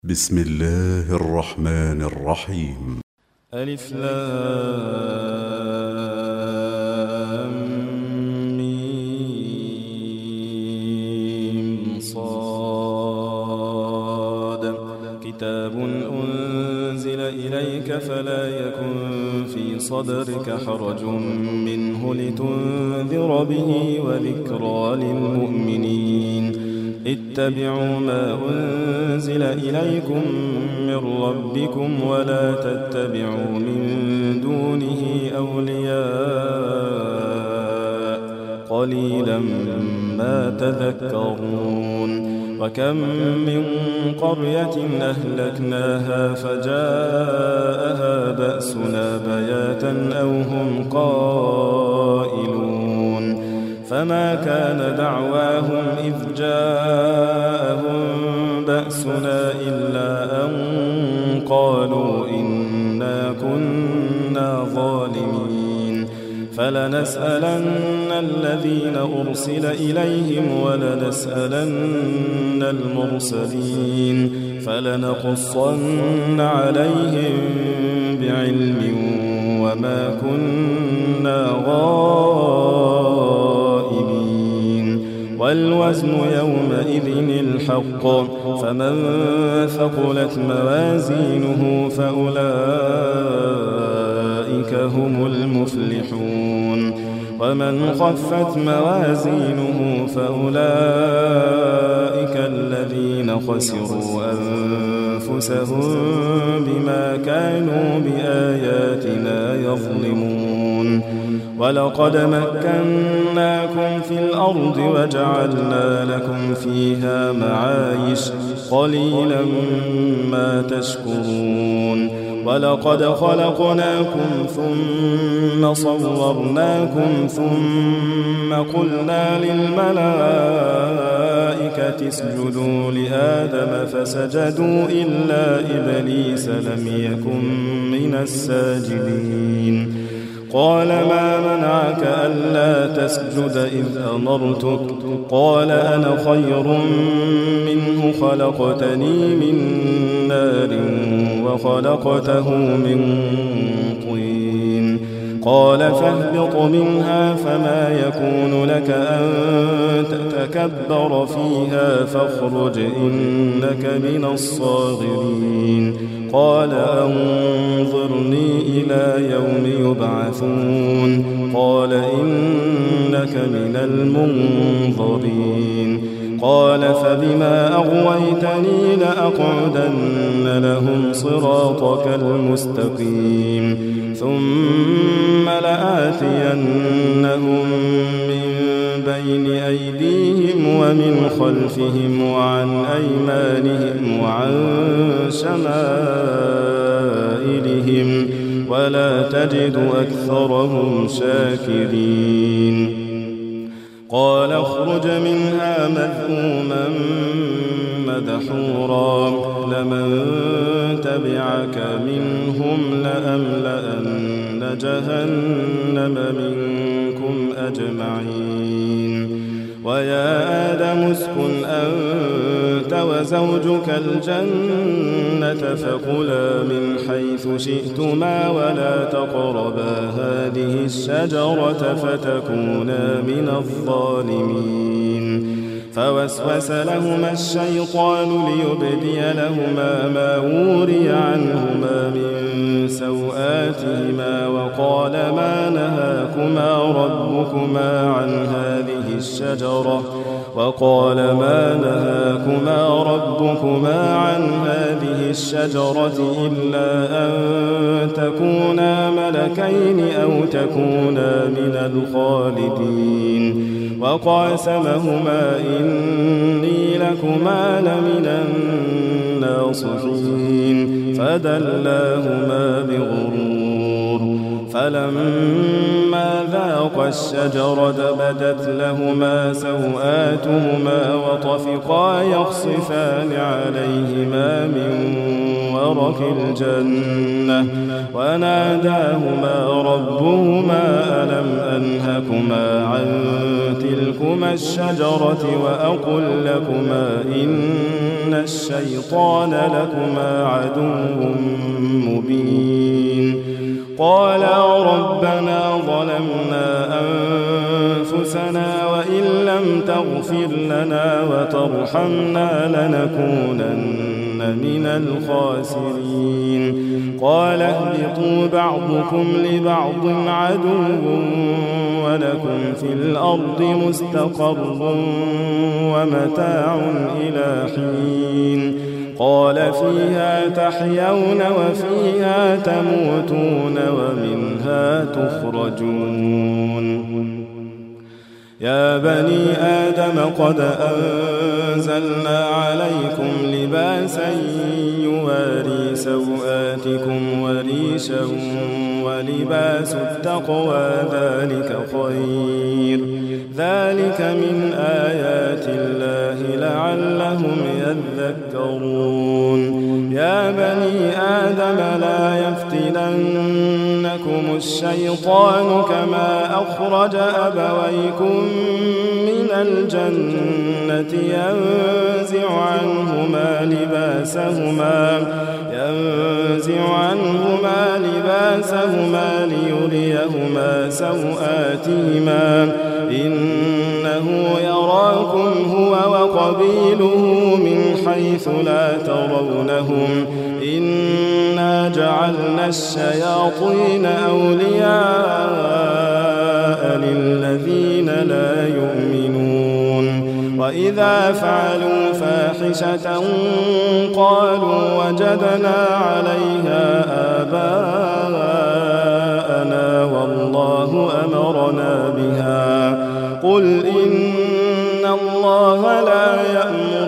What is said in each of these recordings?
بسم الله الرحمن الرحيم. ألف لام ميم صاد كتاب أنزل إليك فلا يكن في صدرك حرج منه لتنذر به وذكرى للمؤمنين. اتبعوا ما أنزل إليكم من ربكم ولا تتبعوا من دونه أولياء قليلا ما تذكرون. وكم من قرية أهلكناها فجاءها بأسنا بياتا أو هم قائلون. فما كان دعواهم إذ جاءهم بأسنا إلا أن قالوا إنا كنا ظالمين. فلنسألن الذين أرسل إليهم ولنسألن المرسلين فلنقصن عليهم بعلم وما كنا غائبين. والوزن يومئذ الحق فمن ثقلت موازينه فأولئك هم المفلحون. ومن خفت موازينه فأولئك الذين خسروا أنفسهم بما كانوا بآياتنا يظلمون. ولقد مكناكم في الأرض وجعلنا لكم فيها معايش قليلا ما تشكرون. ولقد خلقناكم ثم صورناكم ثم قلنا للملائكة اسجدوا لآدم فسجدوا إلا إبليس لم يكن من الساجدين. قال ما منعك ألا تسجد إذ أمرتك؟ قال أنا خير منه خلقتني من نار وخلقته من طين. قال فاهبط منها فما يكون لك أن تتكبر فيها فاخرج إنك من الصاغرين. قال أنظرني إلى يوم يبعثون. قال إنك من المنظرين. قال فبما أغويتني لأقعدن لهم صراطك المستقيم ثم لآتينهم من بين أيديهم ومن خلفهم وعن أيمانهم وعن شمائلهم ولا تجد أكثرهم شاكرين. قال اخرج منها مذءوما مدحورا لمن تبعك منهم لأملأن جهنم منكم أجمعين. ويا آدم اسكن أنت وزوجك الجنة فكلا من حيث شئتما ولا تقربا هذه الشجرة فتكونا من الظالمين. فوسوس لهما الشيطان ليبدي لهما ما وري عنهما من سوآتهما وقال ما نهاكما ربكما عن هذه الشجرة إلا أن تكونا ملكين أو تكونا من الخالدين. وقاسمهما إني لكما لمن الناصحين فدلاهما بغرور. فلما ذاقا الشجرة بدت لهما سوآتهما وطفقا يخصفان عليهما من ورث الجنة وناداهما ربهما ألم أنهكما عن تلكما الشجرة وأقل لكما إن الشيطان لكما عدو مبين قالا ربنا ظلمنا أنفسنا وإن لم تغفر لنا وترحمنا لنكونن من الخاسرين قال اهبطوا بعضكم لبعض عدو ولكم في الأرض مستقر ومتاع إلى حين قال فيها تحيون وفيها تموتون ومنها تخرجون يا بني آدم قد أنزلنا عليكم لباسا يواري سوآتكم وريشا ولباس التقوى ذلك خير ذلك من آيات الله لعلهم يذكرون يا بني آدم لا يفتننكم الشيطان كما أخرج أبويكم من الجنة ينزع عنهما لباسهما ليريهما سوآتهما إنه يراكم هو وقبيله من حيث لا ترونهم إنا جعلنا الشياطين أولياء للذين لا يؤمنون وإذا فعلوا فاحشة قالوا وجدنا عليها آباءنا والله أمرنا بها قل إن الله لا يأمر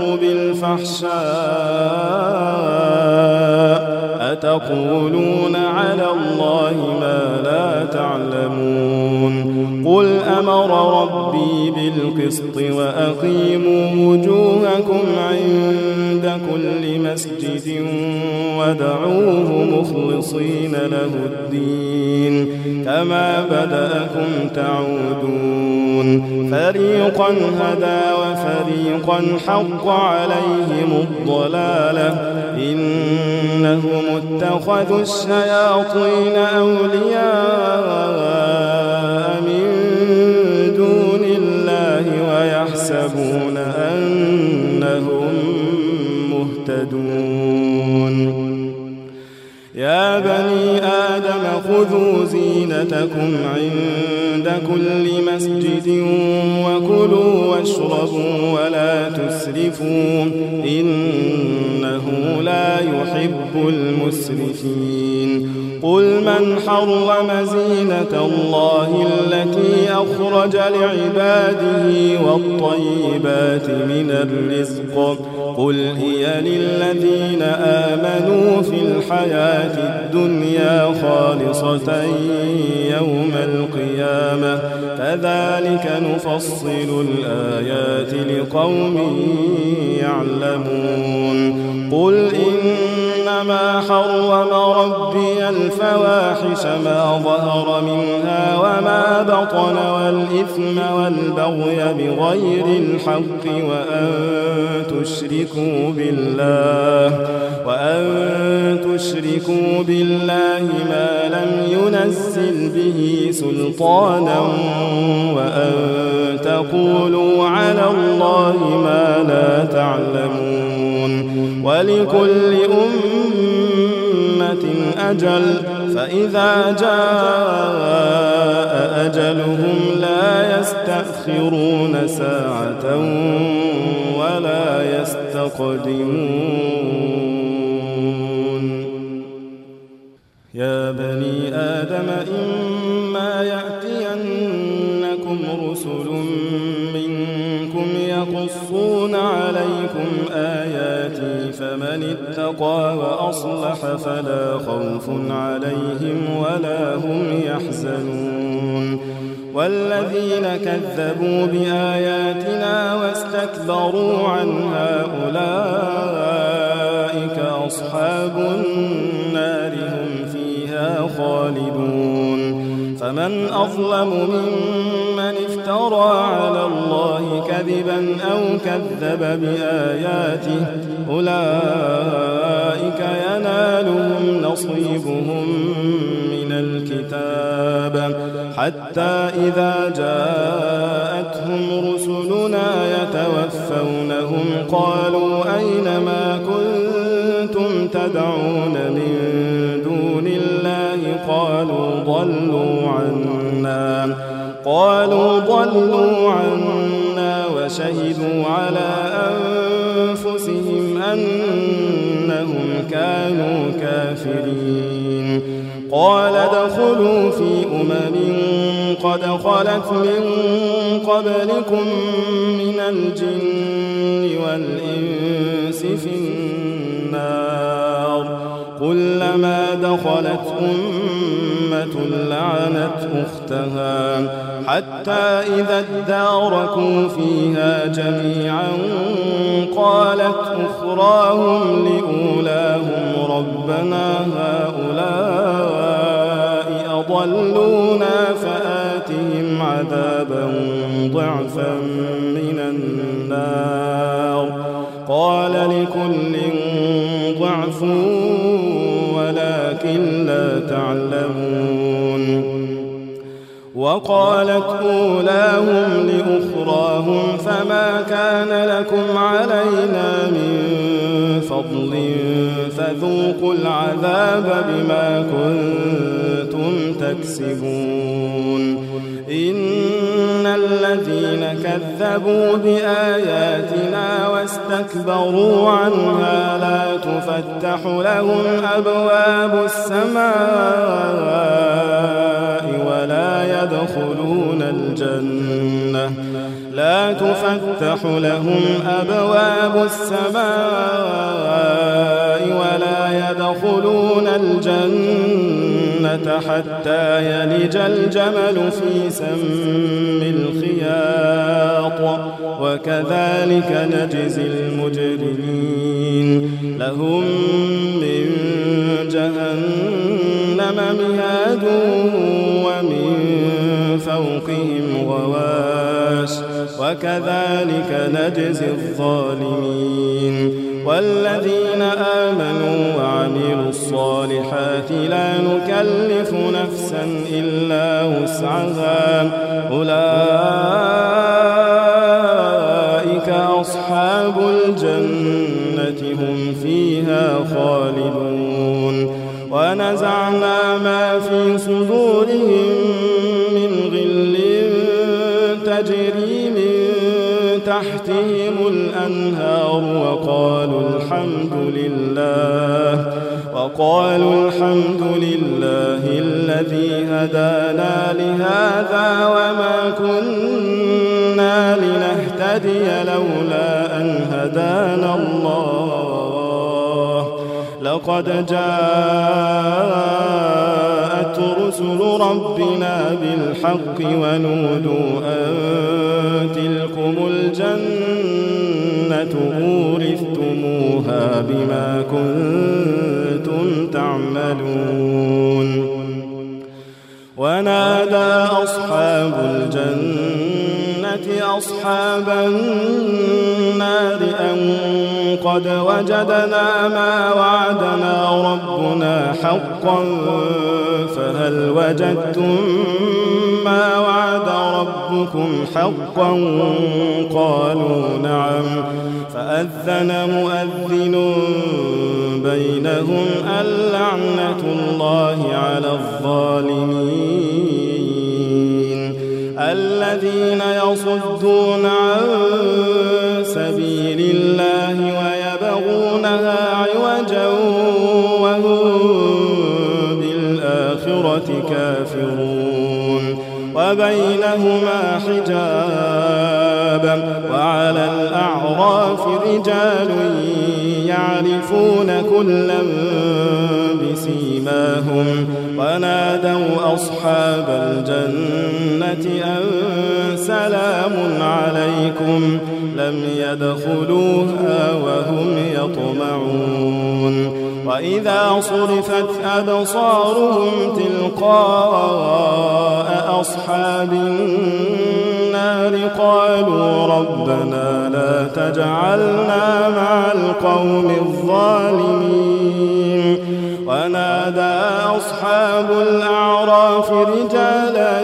بالفحشاء أتقولون على الله ما لا تعلمون قل أمر ربي بالقسط وأقيموا وجوهكم عند كل مسجد ودعوه مخلصين له الدين كما بدأكم تعودون فريقا هدى وفريقا حق عليهم الضلالة إنهم اتخذوا الشياطين أولياء من دون الله ويحسبون أنهم مهتدون يا بني آدم خذوا زينتكم عند كل مسجد وكلوا واشربوا ولا تسرفوا إنه لا يحب المسرفين قل من حرم زينة الله التي أخرج لعباده والطيبات من الرزق قل هي للذين آمنوا في الحياة الدنيا خالصة يوم القيامة كذلك نفصل الآيات لقوم يعلمون قل إنما حرم ربي الفواحش ما ظهر منها وما بطن والإثم والبغي بغير الحق وأن تشركوا بالله ما لم ينزل به سلطانا وأن تقولوا على الله ما لا تعلمون ولكل أمة أجل فإذا جاء أجلهم لا يستأخرون ساعة ولا يستقدمون يا بني آدم إما يأتينكم رسل منكم يقصون عليكم آياتي فمن اتقى وأصلح فلا خوف عليهم ولا هم يحزنون والذين كذبوا بآياتنا واستكبروا عنها أولئك أولئك أصحاب النار هم فيها خالدون فمن أظلم ممن افترى على الله كذبا أو كذب بآياته أولئك ينالهم نصيبهم من الكتاب حتى إذا جاءتهم رسلنا يتوفونهم قالوا أين ما كنتم تدعون من دون الله قالوا ضلوا عنا وشهدوا على أنفسهم أنهم كانوا كافرين قال ادخلوا في قد خلت من قبلكم من الجن والإنس في النار كلما دخلت أمة لعنت أختها حتى إذا اداركوا فيها جميعا قالت أخراهم لأولاهم ربنا هؤلاء أضلونا فآتهم عذابا ضعفا من النار قال لكل ضعف ولكن لا تعلمون وقالت أولاهم لأخراهم فما كان لكم علينا من فضل فذوقوا العذاب بما كنتم تكسبون إن الذين كذبوا بآياتنا واستكبروا عنها لا تفتح لهم أبواب السماء لا تفتح لهم أبواب السماء ولا يدخلون الجنة حتى يلج الجمل في سم الخياط وكذلك نجزي المجرمين لهم من جهنم مهاد ومن فوقهم غواش وكذلك نجزي الظالمين والذين آمنوا وعملوا الصالحات لا نكلف نفسا إلا وسعها أولئك أصحاب الجنة هم فيها خالدون ونزعنا ما في صدورهم من غل تجري من تحتهم الأنهار وقالوا الحمد لله الذي هدانا لهذا وما كنا لنهتدي لولا أن هدانا الله لقد جاءت رسل ربنا بالحق ونودوا أن تلكم الجنة أورثتموها بما كنتم تعملون ونادى أصحاب الجنة أصحاب النار أن قد وجدنا ما وعدنا ربنا حقا فهل وجدتم ما وعد ربكم حقا قالوا نعم فأذن مؤذن بينهم اللعنة الله على الظالمين الذين يصدون عن سبيل الله ويبغونها عوجا وهم بالآخرة كافرون وبينهما حجاب وعلى الأعراف رجال يعرفون كلا بسيماهم ونادوا أصحاب الجنة أن سلام عليكم لم يدخلوها وهم يطمعون وإذا صرفت أبصارهم تلقاء أصحاب النار قالوا ربنا لا تجعلنا مع القوم الظالمين ونادى أصحاب الأعراف رجالا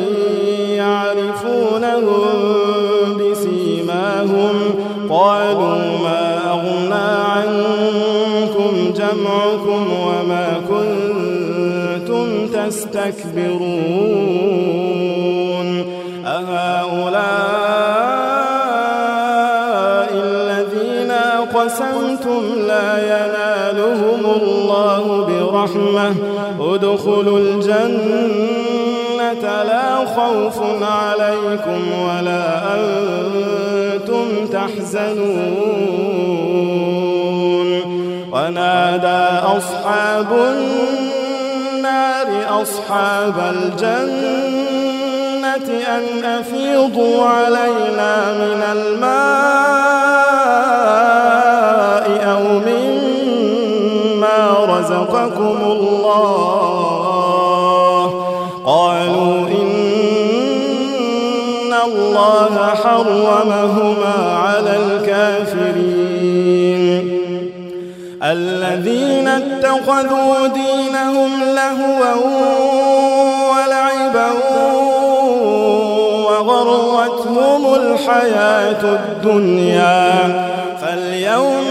يعرفونهم بسيماهم قالوا ما أغنى عنكم جمعكم وما كنتم تستكبرون أهؤلاء الذين أقسمتم لا ينالهم الله برحمة ادخلوا الجنة لا خوف عليكم ولا أنتم تحزنون ونادى أصحاب النار أصحاب الجنة أن أفيضوا علينا من الماء أو مما رزقكم الله قالوا إن الله حرمهما على الكافرين الذين اتخذوا دينهم لهوا ولعبا وغرتهم الحياة الدنيا فاليوم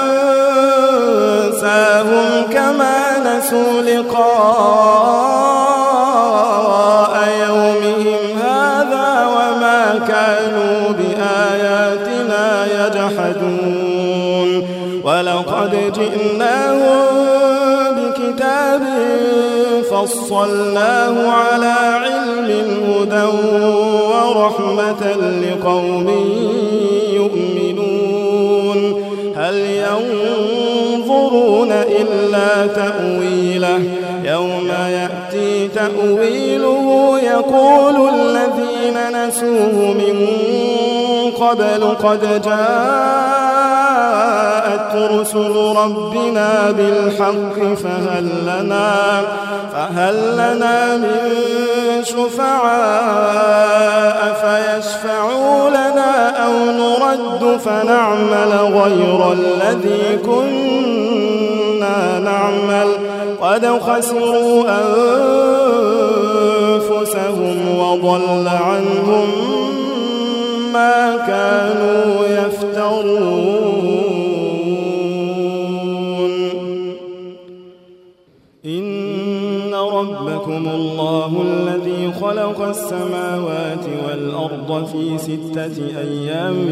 ننساهم كما نسوا لقاء يومهم هذا وما كانوا بآياتنا يجحدون ولقد جئناهم بكتاب فصلناه على علم هدى ورحمة لقوم يؤمنون هل ينظرون إلا تأويله يوم يأتي تأويله يقول الذين نسوه من قبل قد جاءت رسل ربنا بالحق فهل لنا من شفعاء فيشفعوا لنا أو نرد فنعمل غير الذي كنا نعمل قد خسروا أنفسهم وضل عنهم ما كانوا يفترون إن ربكم الله الذي خلق السماوات والأرض في 6 أيام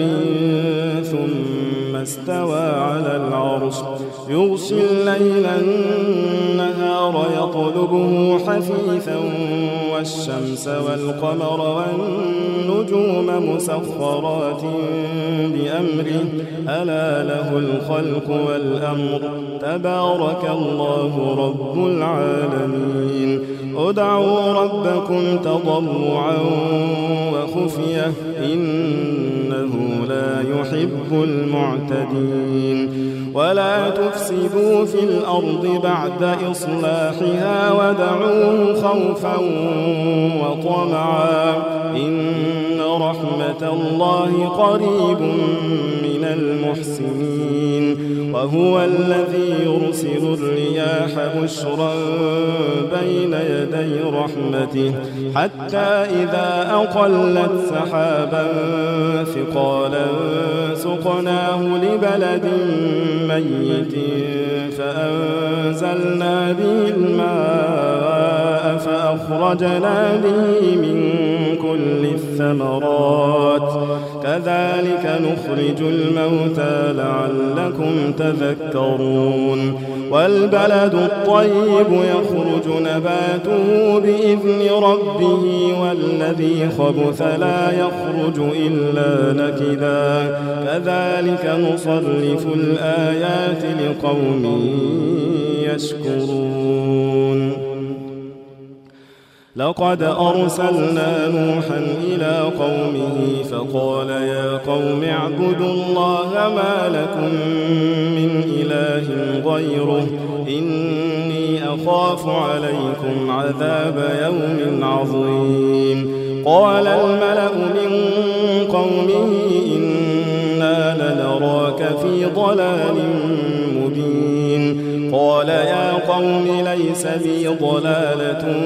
ثم استوى على العرش يغشي الليل النهار يطلبه حثيثا والشمس والقمر والنجوم مسخرات بأمره ألا له الخلق والأمر تبارك الله رب العالمين ادعوا ربكم تضرعا وخفية إنه لا يحب المعتدين ولا تفسدوا في الأرض بعد إصلاحها ودعوه خوفا وطمعا إن رحمة الله قريب من المحسنين وهو الذي يرسل الرياح بشرا بين يدي رحمته حتى إذا أقلت سحابا ثقالا سقناه لبلد ميت فأنزلنا به الماء فأخرجنا به من كل الثمرات كذلك نخرج الموتى لعلكم تذكرون والبلد الطيب يخرج نباته بإذن ربه والذي خبث لا يخرج إلا نكدا كذلك نصرف الآيات لقوم يشكرون لقد أرسلنا نوحا إلى قومه فقال يا قوم اعبدوا الله ما لكم من إله غيره إني أخاف عليكم عذاب يوم عظيم. قال الملأ من قومه إنا لنراك في ضلال مبين. قال يا قوم ليس بي ضلالة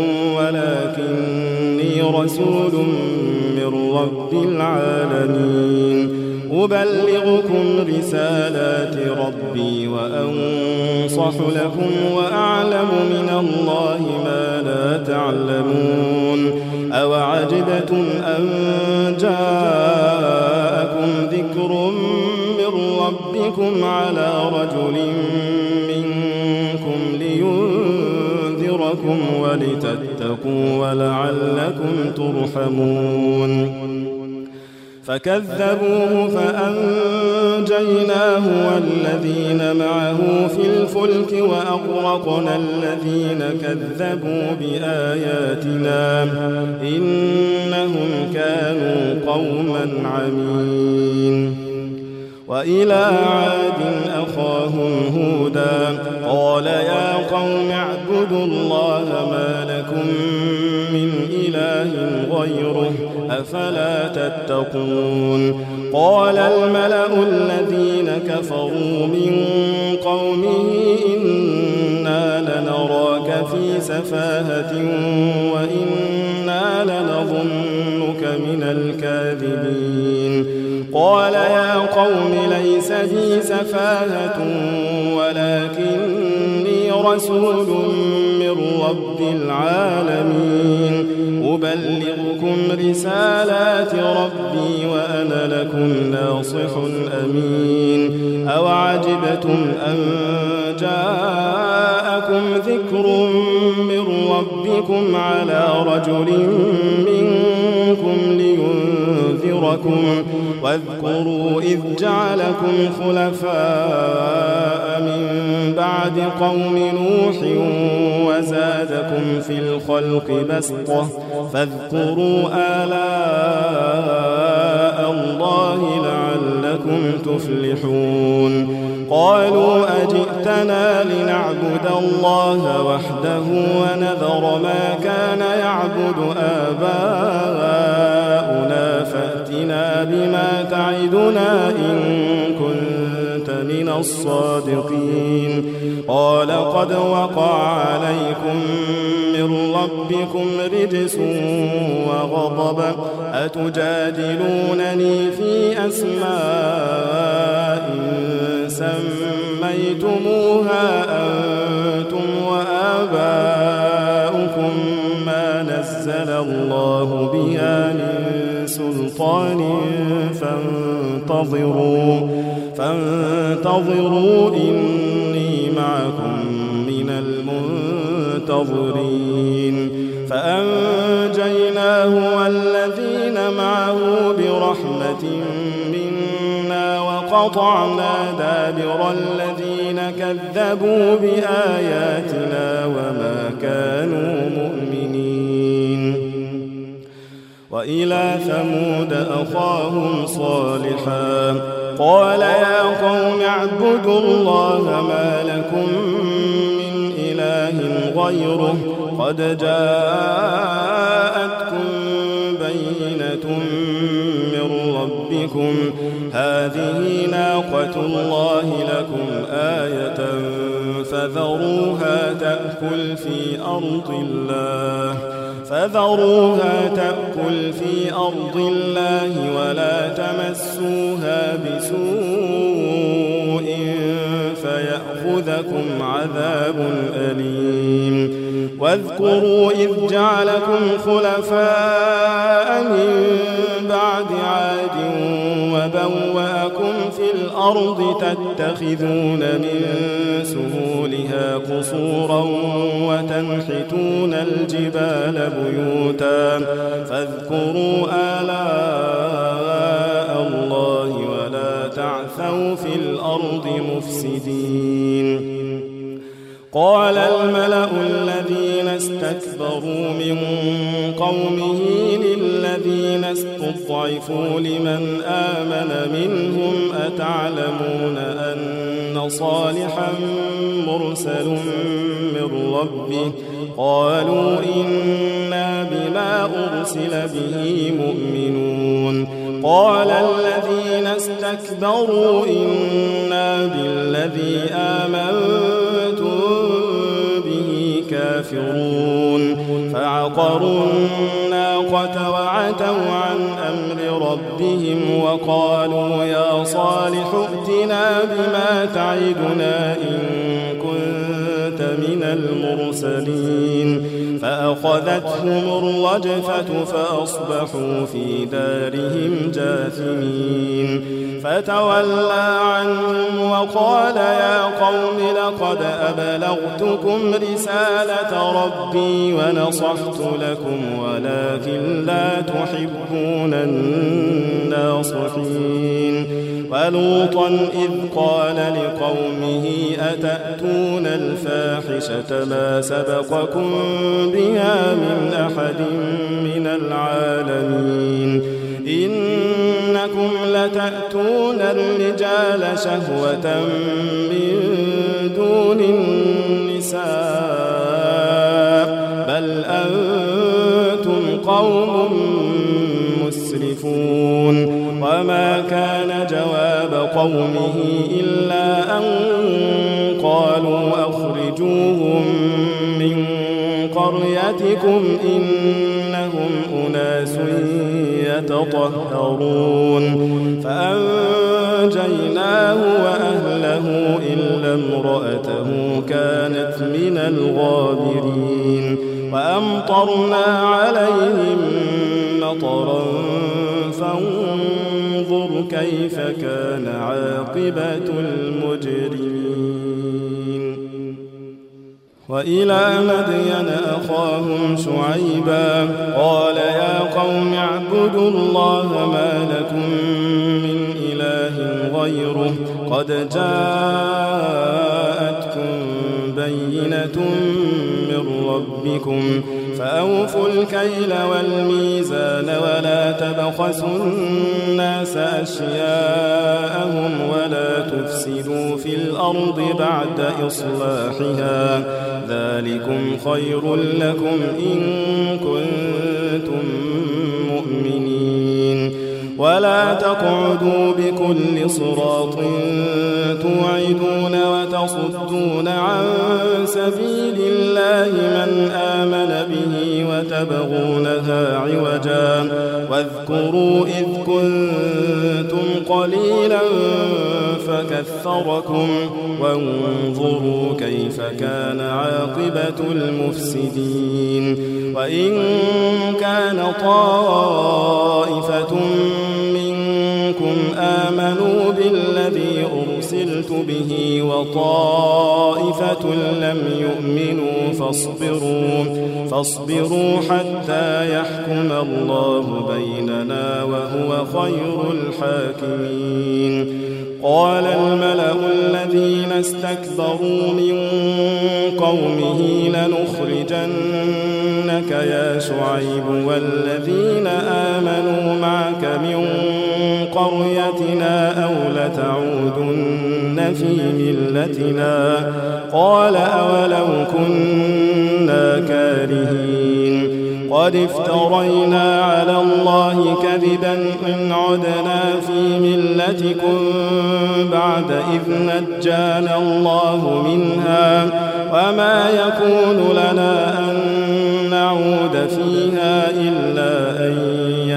ولكني رسول من رب العالمين أبلغكم رسالات ربي وأنصح لكم وأعلم من الله ما لا تعلمون. أوعجبتم أن جاءكم ذكر من ربكم على رجل منكم لينذركم ولتتقوا ولعلكم ترحمون. فكذبوه فأنجيناه والذين معه في الفلك وأغرقنا الذين كذبوا بآياتنا إنهم كانوا قوما عمين. وإلى عاد أخاهم هودا قال يا قوم اعبدوا الله ما لكم من إله غيره أفلا تتقون. قال الملأ الذين كفروا من قومه إنا لنراك في سفاهة وإنا لنظنك من الكاذبين. قال يا قوم ليس بي سفاهة ولكني رسول من رب العالمين أبلغكم رسالات ربي وأنا لكم ناصح أمين. أوعجبتم أن جاءكم ذكر من ربكم على رجل منكم لينذركم واذكروا إذ جعلكم خلفاء من بعد قوم نوح وزادكم في الخلق بسطة فاذكروا آلاء الله لعلكم تفلحون. قالوا أجئتنا لنعبد الله وحده ونذر ما كان يعبد آباؤنا فأتنا بما تعدنا إن كنت من الصادقين. قال قد وقع عليكم من ربكم رجس وغضب أتجادلونني في أسماء سميتموها أنتم وآباؤكم ما نزل الله بها من سلطان فانتظروا إني معكم من المنتظرين. فأنجيناه والذين معه برحمة منا وقطعنا دابر الذين كذبوا بآياتنا وما كانوا مؤمنين. وإلى ثمود أخاهم صالحا قال يا قوم اعبدوا الله ما لكم من إله غيره قد جاءتكم بينة من ربكم هذه ناقة الله لكم آية فذروها تأكل في أرض الله ولا تمسوها بسوء فيأخذكم عذاب أليم. واذكروا إذ جعلكم خلفاء من بعد عاد وبوأكم في الأرض تتخذون من سهولها قصورا وتنحتون الجبال بيوتا فاذكروا آلاء الله ولا تعثوا في الأرض مفسدين. قال الملأ الذين استكبروا من قومه للذين استضعفوا لمن آمن منهم أتعلمون أن صالحا مرسل من ربه قالوا إنا بما أرسل به مؤمنون قال الذين استكبروا إنا بالذي آمنتم به كافرون فعقروا الناقة وعتوا عن أمر ربهم وقالوا يا صالح ائتنا بما تعدنا إن كنت من المرسلين فأخذتهم الرجفة فأصبحوا في دارهم جاثمين فتولى عنهم وقال يا قوم لقد أبلغتكم رسالة ربي ونصحت لكم ولكن لا تحبون الناصحين ولوطا إذ قال لقومه أتأتون الفاحشة ما سبقكم بها من أحد من العالمين إنكم لتأتون الرجال شهوة من دون النساء بل أنتم قوم مسرفون وما كان جواب قومه إلا أن قالوا أخرجوهم من قريتكم إنهم أناس يتطهرون فأنجيناه وأهله إلا امرأته كانت من الغابرين وأمطرنا عليهم مطرا فانظر كيف كان عاقبة المجرمين وإلى مدين أخاهم شعيبا قال يا قوم اعبدوا الله ما لكم من إله غيره قد جاءتكم بينة من ربكم فأوفوا الكيل والميزان ولا تبخسوا الناس أشياءهم ولا تفسدوا في الأرض بعد إصلاحها ذلكم خير لكم إن كنتم مؤمنين ولا تقعدوا بكل صراط توعدون وتصدون عن سبيل الله من آمن به وتبغونها عوجا واذكروا إذ كنتم قليلا فكثركم وانظروا كيف كان عاقبة المفسدين وإن كان طائفة منكم آمنوا بالذي أرسلت به وطائفة لم يؤمنوا فاصبروا حتى يحكم الله بيننا وهو خير الحاكمين قال الملأ الذين استكبروا من قومه لنخرجنك يا شعيب والذين آمنوا معك من قريتنا أو لتعودن في ملتنا قال أولو كنا كارهين قد افترينا على الله كذبا إن عدنا في ملتكم بعد إذ نجانا الله منها وما يكون لنا أن نعود فيها إلا أن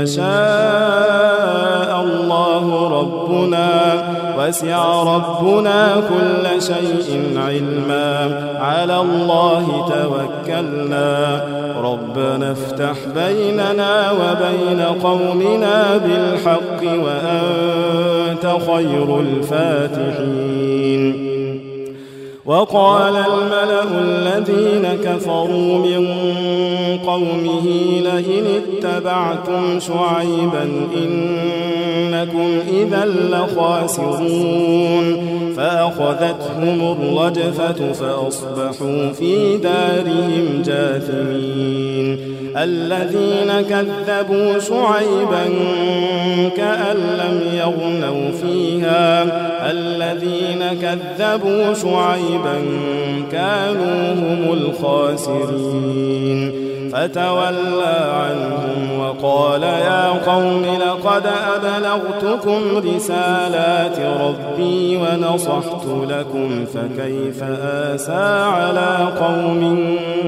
يشاء الله ربنا وسع ربنا كل شيء علما على الله توكلنا ربنا افتح بيننا وبين قومنا بالحق وأنت خير الفاتحين وقال الملأ الذين كفروا من قومه لئن اتبعتم شعيبا إنكم إذا لخاسرون فأخذتهم الرجفة فأصبحوا في دارهم جاثمين الذين كذبوا شعيبا كأن لم يغنوا فيها الذين كذبوا شعيبا كانوا هم الخاسرين فتولى عنهم وقال يا قوم لقد أبلغتكم رسالات ربي ونصحت لكم فكيف آسى على قوم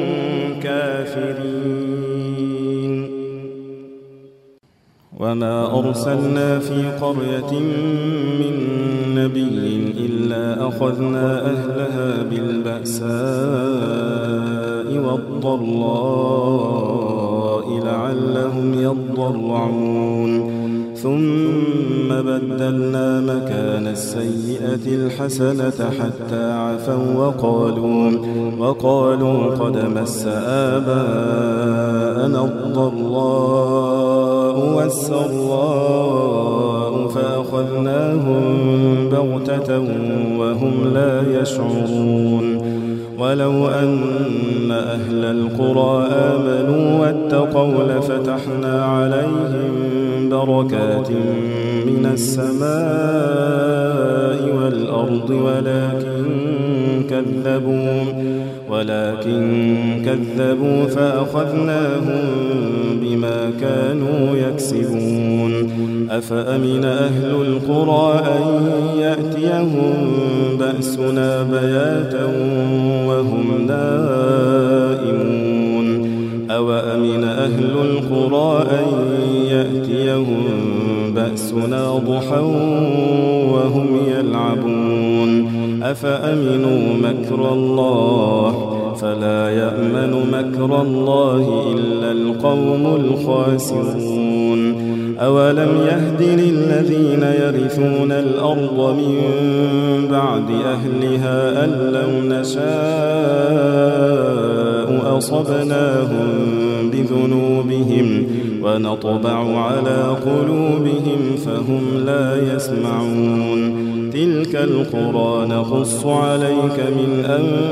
كافرين وما أرسلنا في قرية من نبي إلا أخذنا أهلها بالبأساء والضراء لعلهم يضرعون ثم بدلنا مكان السيئة الحسنة حتى عفوا وقالوا قد مس آباءنا الضراء والسراء فأخذناهم بغتة وهم لا يشعرون ولو أن أهل القرى آمنوا واتقوا لفتحنا عليهم بركات من السماء والأرض ولكن كذبوا فأخذناهم بما كانوا يكسبون أفأمن أهل القرى أن يأتيهم بأسنا بياتا وهم نائمون أوأمن أهل القرى أن يأتيهم بأسنا ضحى وهم يلعبون أفأمنوا مكر الله فلا يأمن مكر الله إلا القوم الخاسرون أولم يهد للذين يرثون الأرض من بعد أهلها أن لو نشاء أصبناهم بذنوبهم ونطبع على قلوبهم فهم لا يسمعون تلك القرى نقص عليك من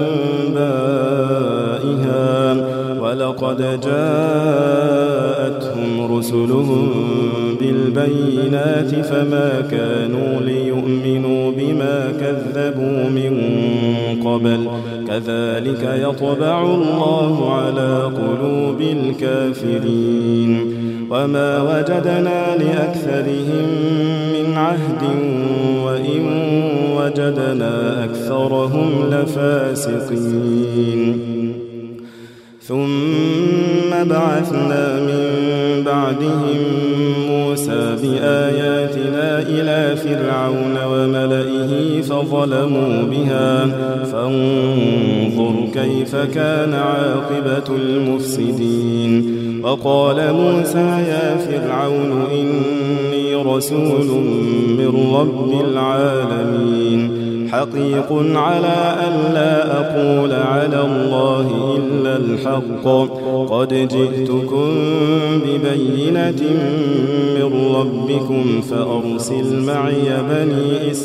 أنبائها ولقد جاءتهم رسلهم بالبينات فما كانوا ليؤمنوا بما كذبوا من قبل كذلك يطبع الله على قلوب الكافرين وما وجدنا لأكثرهم من عهد وإن وجدنا أكثرهم لفاسقين ثم بعثنا من بعدهم موسى بآياتنا إلى فرعون وملئه فظلموا بها فانظر كيف كان عاقبة المفسدين وقال موسى يا فرعون إني رسول من رب العالمين حقيق على أن لا أقول على الله إلا الحق قد جئتكم ببينة من ربكم فأرسل معي بني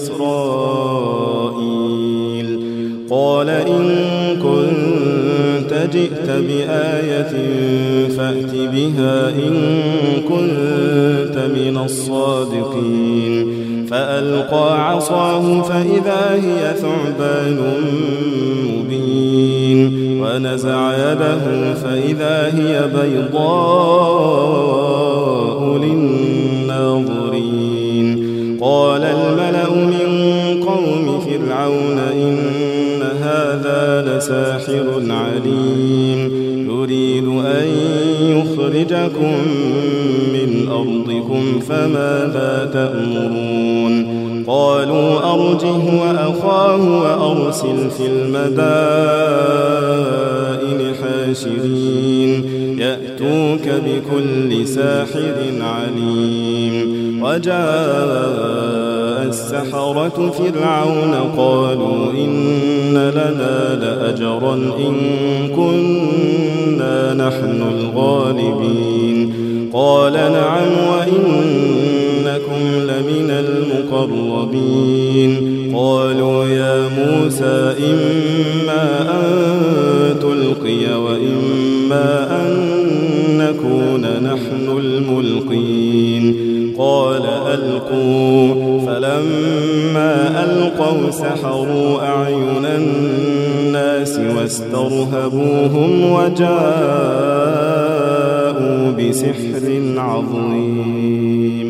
إسرائيل قال إن كنت جئت بآية فأت بها إن كنت من الصادقين فألقى عصاه فإذا هي ثعبان مبين ونزع يده فإذا هي بيضاء للناظرين قال الملأ من قوم فرعون إن هذا لساحر عليم يريد أن يخرجكم من أرضكم فماذا تأمرون قالوا أرجه وأخاه وأرسل في المدائن حاشرين يأتوك بكل ساحر عليم وجاء السحرة فرعون قالوا إن لنا لأجرا إن كنا نحن الغالبين قال نعم وإنكم لمن المقربين قالوا يا موسى إما أن تلقي وإما أن نكون نحن الملقين قال ألقوا فلما ألقوا سحروا أعين الناس واسترهبوهم وجاءوا بسحر عظيم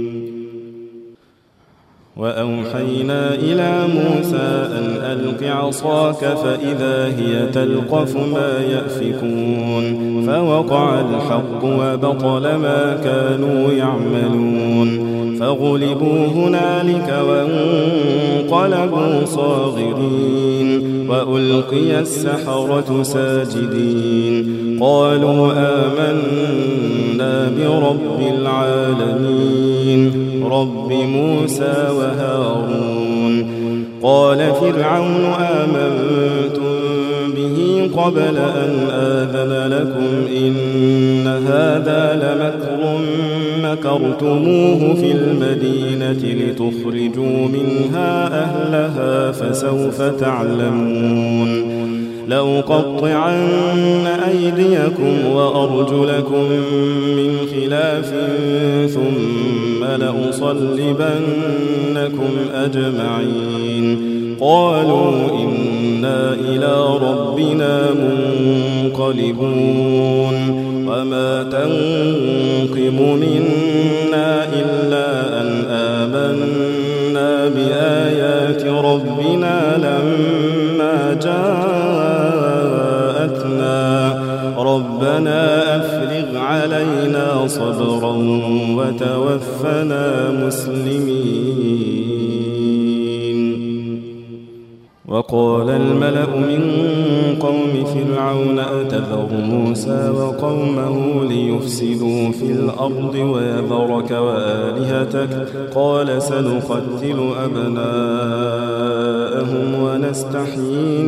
وأوحينا إلى موسى أن ألق عصاك فإذا هي تلقف ما يأفكون فوقع الحق وبطل ما كانوا يعملون فغلبوا هنالك وانقلبوا صاغرين وألقي السحرة ساجدين قالوا آمنا برب العالمين رب موسى وهارون قال فرعون آمنتم به قبل أن آذن لكم إن هذا لمكر مكرتموه في المدينة لتخرجوا منها أهلها فسوف تعلمون لأقطعن أيديكم وأرجلكم من خلاف ثم لأصلبنكم أجمعين قالوا إنا إلى ربنا منقلبون وما تنقم منا إلا أن آمنا بآيات ربنا لما جاءتنا ربنا أفرغ علينا صبرا وتوفنا مسلمين وقال الملأ من قوم فرعون أتذر موسى وقومه ليفسدوا في الأرض ويذرك وآلهتك قال سنقتل أبناءهم ونستحيي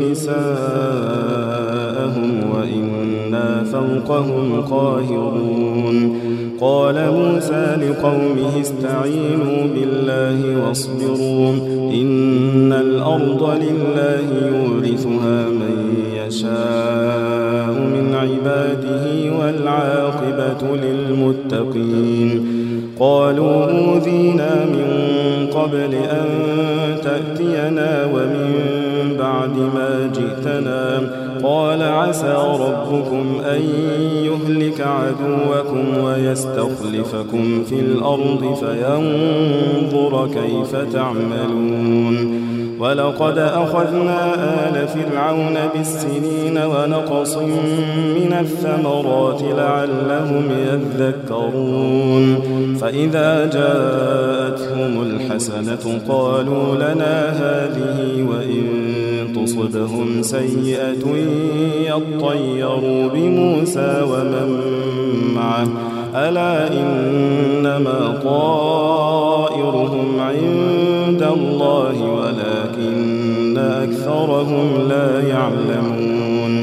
نساءهم وإنا فوقهم قاهرون قال موسى لقومه استعينوا بالله واصبروا إن الأرض لله يورثها من يشاء من عباده والعاقبة للمتقين قالوا أوذينا من قبل أن تأتينا ومن بعد ما جئتنا قال عسى ربكم أن يهلك عدوكم ويستخلفكم في الأرض فينظر كيف تعملون ولقد أخذنا آل فرعون بالسنين ونقص من الثمرات لعلهم يذكرون فإذا جاءتهم الحسنة قالوا لنا هذه وإن تصبهم سيئة يطيروا بموسى ومن معه ألا إنما طائرهم عند الله ولكن أكثرهم لا يعلمون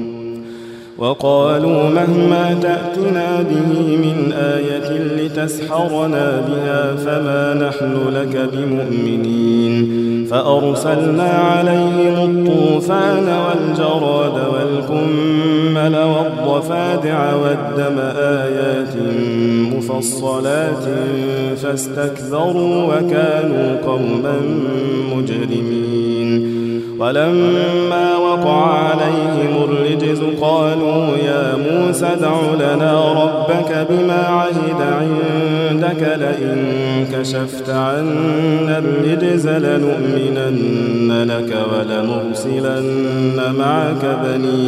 وقالوا مهما تأتنا به من آية لتسحرنا بها فما نحن لك بمؤمنين فأرسلنا عليهم الطوفان والجراد والقمل والضفادع والدم آيات مفصلات فاستكبروا وكانوا قوما مجرمين ولما وقع عليهم الرجز قالوا يا موسى ادع لنا ربك بما عهد عندك لئن كشفت عنا الرجز لنؤمنن لك ولنرسلن معك بني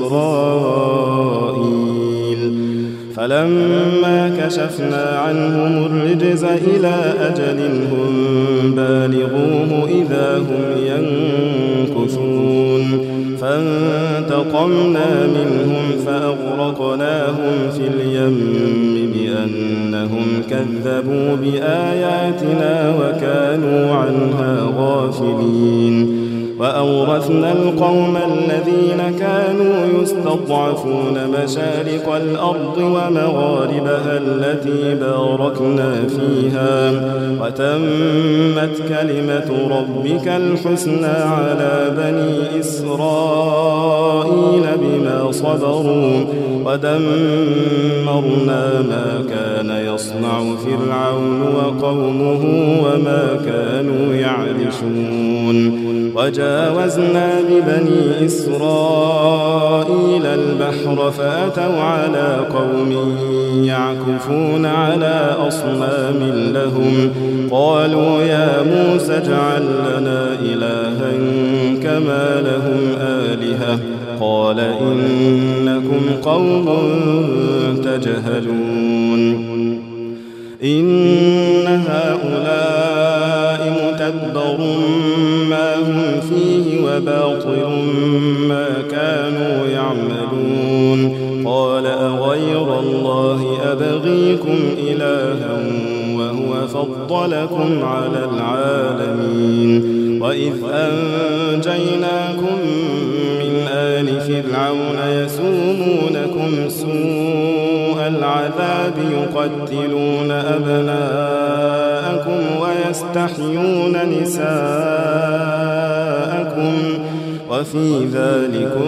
إسرائيل فلما كشفنا عنهم الرجز إلى أجل هم بالغوه إذا هم ينكثون فانتقمنا منهم فأغرقناهم في اليم بأنهم كذبوا بآياتنا وكانوا عنها غافلين وأورثنا القوم الذين كانوا يستضعفون مشارق الأرض ومغاربها التي باركنا فيها وتمت كلمة ربك الحسنى على بني إسرائيل بما صبروا ودمرنا ما كان يصنع فرعون وقومه وما كانوا يعرشون وجاوزنا ببني إسرائيل البحر فأتوا على قوم يعكفون على أصنام لهم قالوا يا موسى اجعل لنا إلها كما لهم آلهة قال إنكم قوم تجهلون إن هؤلاء متبر ما هم فيه وباطل ما كانوا يعملون قال أغير الله أبغيكم إلها وهو فضلكم على العالمين وإذ أنجيناكم من آل فرعون يسومونكم سوء العذاب يقتلون أبناءكم ويستحيون نساءكم وفي ذلكم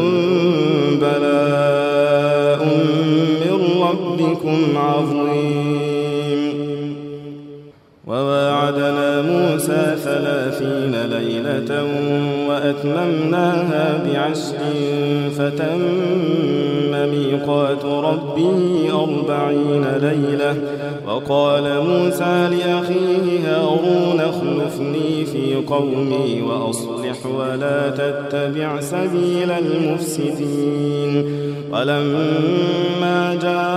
بلاء من ربكم عظيم وواعدنا موسى 30 ليلة وأتممناها ب10 فتم ميقات ربه 40 ليلة وقال موسى لأخيه هارون اخلفني في قومي وأصلح ولا تتبع سبيل المفسدين ولما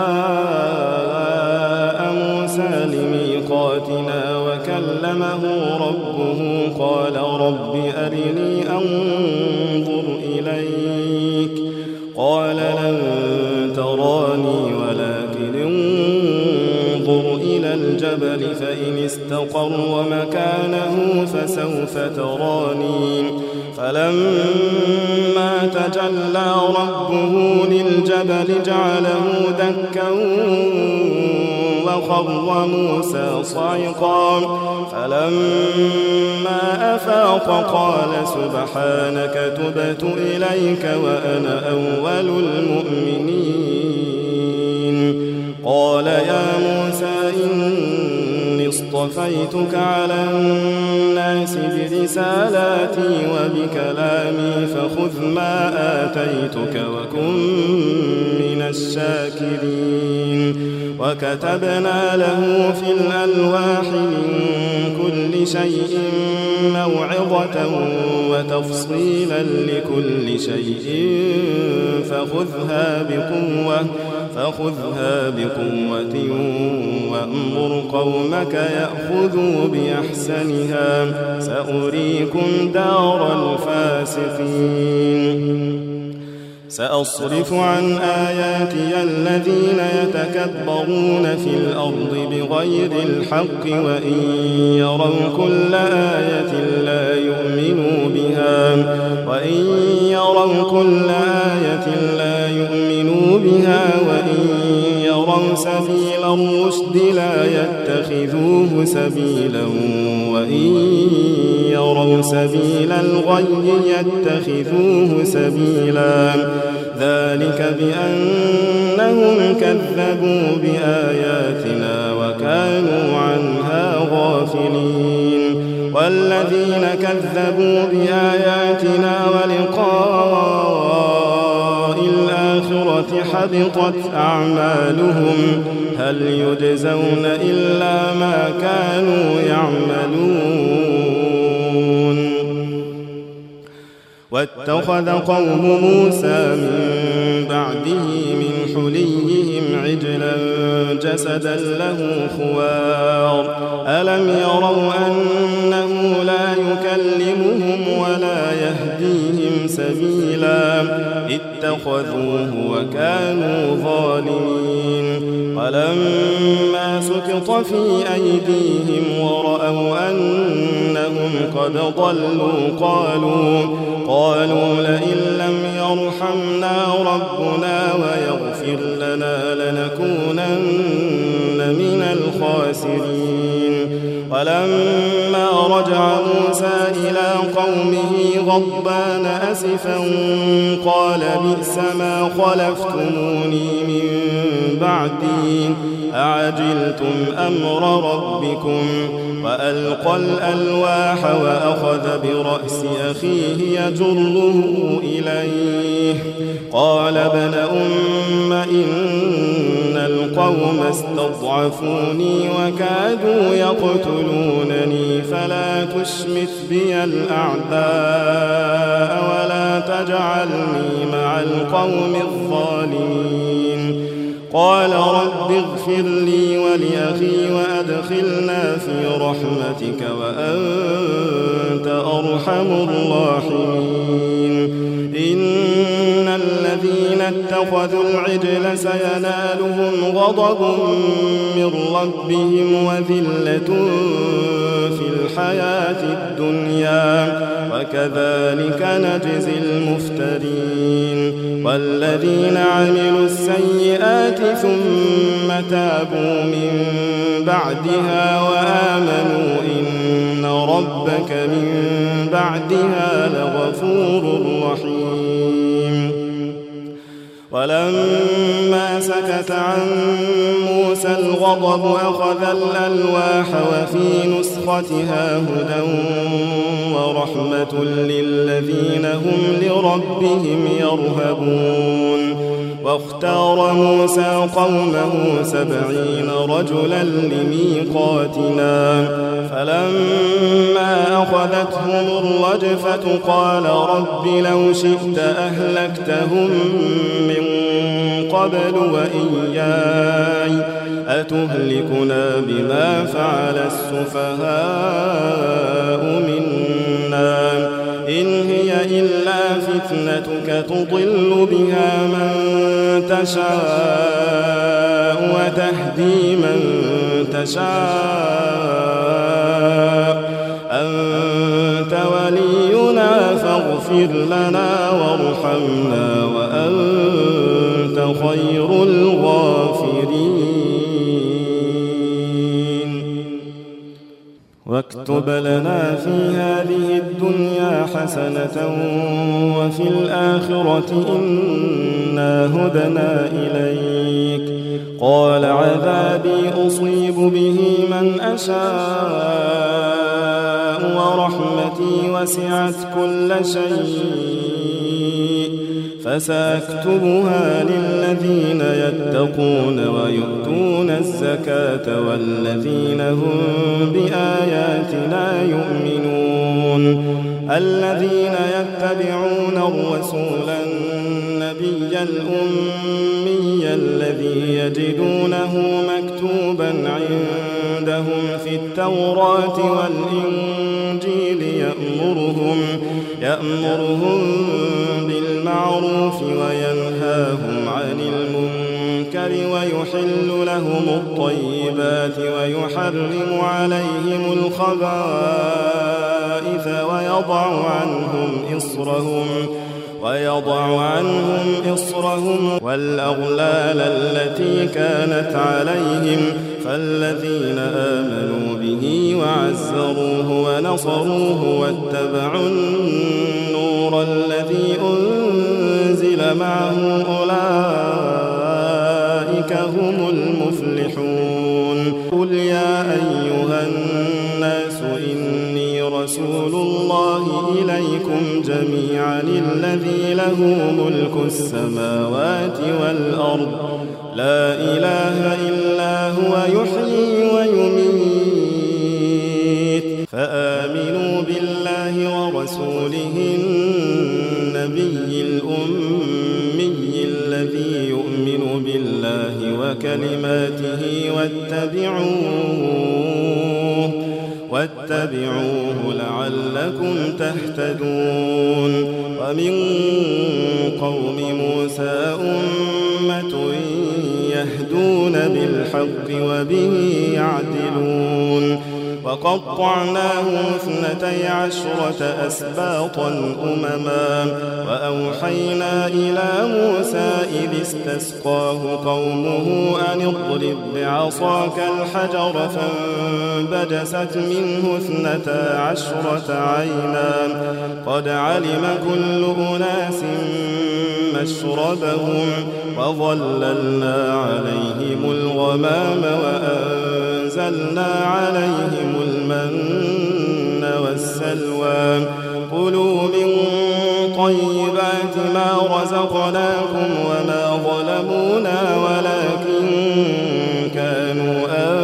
جاء موسى لميقاتنا وكلمه ربه قال رب أرني أنظر إليك قال لن تراني ولكن انظر إلى الجبل فإن استقر مكانه فسوف تراني فلما تجلى ربه للجبل جعله دكا وخر موسى صعقا فلما أفاق قال سبحانك تبت إليك وأنا أول المؤمنين قال يا موسى إني اصطفيتك على الناس برسالاتي وبكلامي فخذ ما آتيتك وكن من الشاكرين وكتبنا له في الألواح من كل شيء موعظة وتفصيلا لكل شيء فخذها بقوة وأمر قومك يأخذوا بأحسنها سأريكم دار الفاسقين سأصرف عن آياتي الذين يتكبرون في الأرض بغير الحق وإن يروا كل آية لا يؤمنوا بها وإن يروا سبيل الرشد لا يتخذوه سبيلا وإن يروا سبيل الغي يتخذوه سبيلا ذلك بأنهم كذبوا بآياتنا وكانوا عنها غافلين والذين كذبوا بآياتنا ولقاء الآخرة حبطت أعمالهم هل يجزون إلا ما كانوا يعملون واتخذ قوم موسى من بعده من حليهم عجلا جسدا له خوار ألم يروا أنه لا يكلمهم ولا يهديهم سبيلا اتخذوه وكانوا ظالمين ولما سقط في أيديهم ورأوا أنهم قد ضلوا قالوا لئن لم يرحمنا ربنا ويغفر لنا لنكونن من الخاسرين ولما رجع موسى إلى قومه غضبان أسفا قال بئس ما خلفتموني من بعدي أعجلتم أمر ربكم وألقى الألواح وأخذ برأس أخيه يجره إليه قال ابن أم إن القوم استضعفوني وكادوا يقتلونني فلا تشمت بي الأعداء ولا تجعلني مع القوم الظالمين قال رب اغفر لي ولأخي وأدخلنا في رحمتك وأنت أرحم الراحمين إن الذين اتخذوا العجل سينالهم غضب من ربهم وذلة في الحياة الدنيا وكذلك نجزي المفترين والذين عملوا السيئات ثم تابوا من بعدها وآمنوا إن ربك من بعدها لغفور رحيم ولما سكت عن موسى الغضب أخذ الألواح وفي نسختها هدى ورحمة للذين هم لربهم يرهبون واختار موسى قومه 70 رجلا لميقاتنا فلما أخذتهم الرجفة قال رب لو شئت أهلكتهم من قبل وإياي أتهلكنا بما فعل السفهاء منا إن هي إلا فتنتك تضل بها من تشاء وتهدي من تشاء أنت ولينا فاغفر لنا وارحمنا وأنت خير الغافرين واكتب لنا في هذه الدنيا حسنة وفي الآخرة إنا هدنا إليك قال عذابي أصيب به من أشاء ورحمتي وسعت كل شيء فسأكتبها للذين يتقون ويؤتون الزكاة والذين هم بآياتنا يؤمنون الذين يتبعون الرسول النبي الأمي الذي يجدونه مكتوبا عندهم في التوراة والإنجيل يأمرهم بالمعروف وينهاهم عن المنكر ويحل لهم الطيبات ويحرم عليهم الخبائث ويضع عنهم إصرهم والأغلال التي كانت عليهم فالذين آمنوا به وعزروه ونصروه واتبعوا النور الذي أنزل معه أولئك هم المفلحون قل يا أيها الناس إني رسول الله إليكم جميعا الذي له ملك السماوات والأرض لا إله إلا هو يحيي ويميت فآمنوا بالله ورسوله النبي الأمي الذي يؤمن بالله وكلماته واتبعوه لعلكم تهتدون ومن قوم موسى أمة يهدون بالحق وبه يعدلون وقطعناهم 12 أسباطا أمما وأوحينا إلى موسى إذ استسقاه قومه أن اضرب بعصاك الحجر فانبجست منه 12 عينا قد علم كل أناس مشربهم وظللنا عليهم الغمام وأنزلنا عليهم المن والسلوى كلوا من طيبات ما رزقناكم وما ظلمونا ولكن كانوا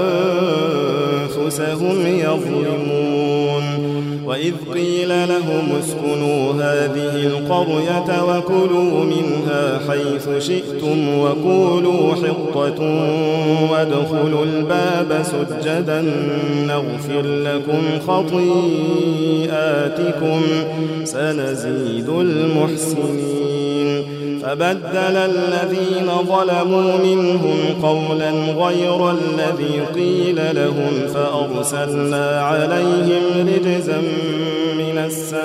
أنفسهم يظلمون وإذ قيل لهم اسكنوا هذه القرية وكلوا منها حيث شئتم وقولوا حطة وادخلوا الباب سجدا نغفر لكم خطيئاتكم سنزيد المحسنين فبدل الذين ظلموا منهم قولا غير الذي قيل لهم فأرسلنا عليهم رجزا من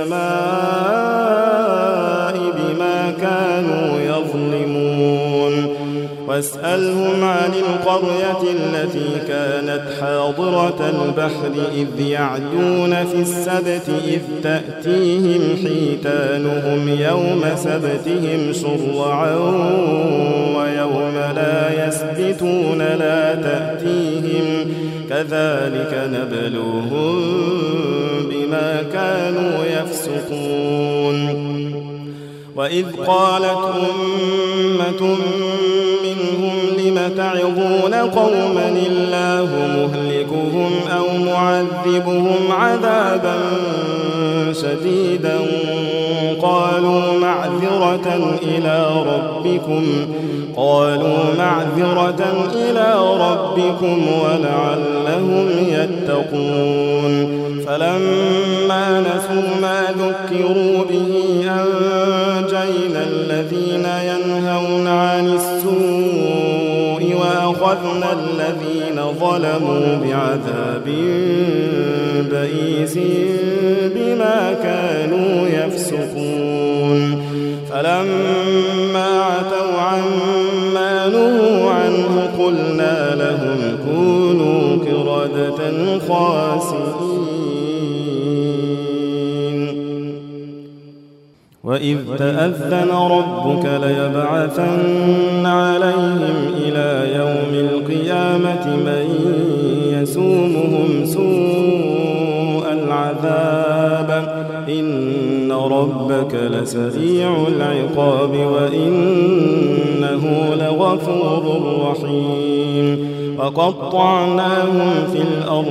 السماء بما كانوا يظلمون واسألهم عن القرية التي كانت حاضرة البحر إذ يعدون في السبت إذ تأتيهم حيتانهم يوم سبتهم شرعا ويوم لا يسبتون لا تأتيهم كذلك نبلوهم بما كانوا يفسقون وإذ قالت أمة منهم لم تعظون قوما الله مهلكهم أو معذبهم عذابا شديدا قالوا معذرة إلى ربكم ولعلهم يتقون فلما نسوا ما ذكروا به أنجينا الذين ينهون عن السوء وأخذنا الذين ظلموا بعذاب بئيس بما كانوا يفسقون فلما عتوا عما نهوا عنه قلنا لهم كونوا قردة خاسئين وإذ تأذن ربك ليبعثن عليهم إلى يوم القيامة من يسومهم سوء العذاب إن ربك لسريع العقاب وإنه لغفور رحيم وقطعناهم في الأرض